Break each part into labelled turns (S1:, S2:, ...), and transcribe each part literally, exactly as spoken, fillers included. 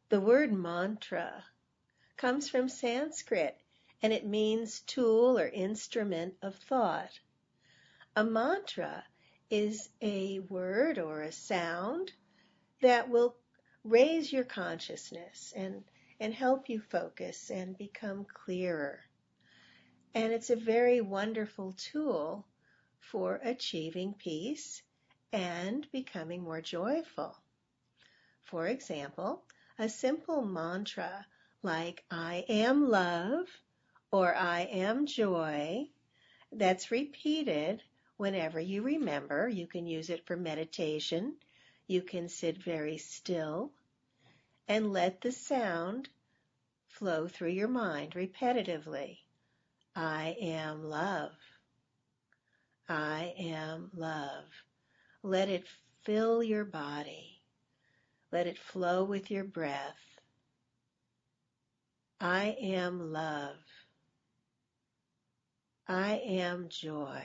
S1: The word mantra comes from Sanskrit, and it means tool or instrument of thought. A mantra is a word or a sound that will raise your consciousness and, and help you focus and become clearer. And it's a very wonderful tool for achieving peace and becoming more joyful. For example, a simple mantra like I am love or I am joy that's repeated whenever you remember. You can use it for meditation. You can sit very still and let the sound flow through your mind repetitively. I am love. I am love. Let it fill your body. Let it flow with your breath. I am love. I am joy.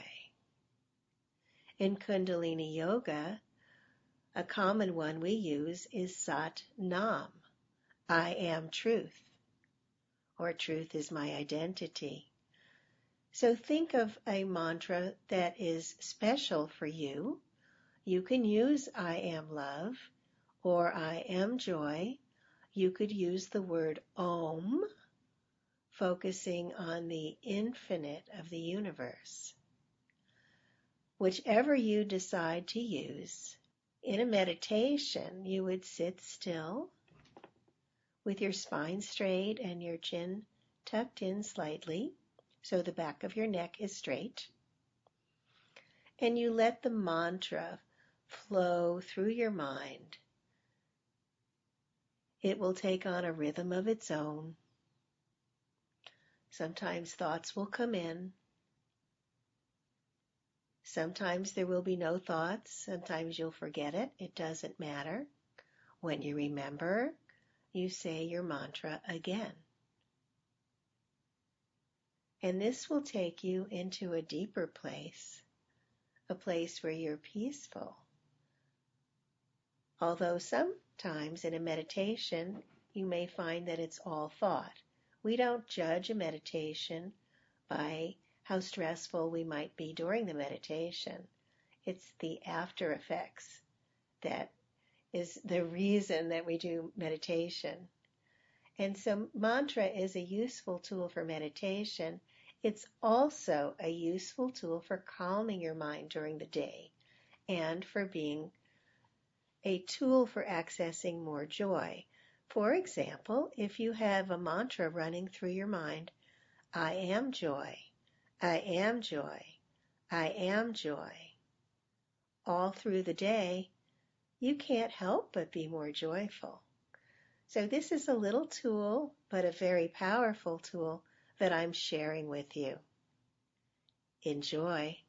S1: In Kundalini Yoga, a common one we use is Sat Nam. I am truth, or truth is my identity. So think of a mantra that is special for you. You can use I am love or I am joy. You could use the word Om, focusing on the infinite of the universe. Whichever you decide to use, in a meditation, you would sit still with your spine straight and your chin tucked in slightly, so the back of your neck is straight. And you let the mantra flow through your mind. It will take on a rhythm of its own. Sometimes thoughts will come in. Sometimes there will be no thoughts. Sometimes you'll forget it. It doesn't matter. When you remember, you say your mantra again. And this will take you into a deeper place, a place where you're peaceful. Although sometimes in a meditation, you may find that it's all thought. We don't judge a meditation by how stressful we might be during the meditation. It's the after effects that is the reason that we do meditation. And so mantra is a useful tool for meditation. It's also a useful tool for calming your mind during the day and for being a tool for accessing more joy. For example, if you have a mantra running through your mind, I am joy, I am joy, I am joy, all through the day, you can't help but be more joyful. So this is a little tool, but a very powerful tool that I'm sharing with you. Enjoy.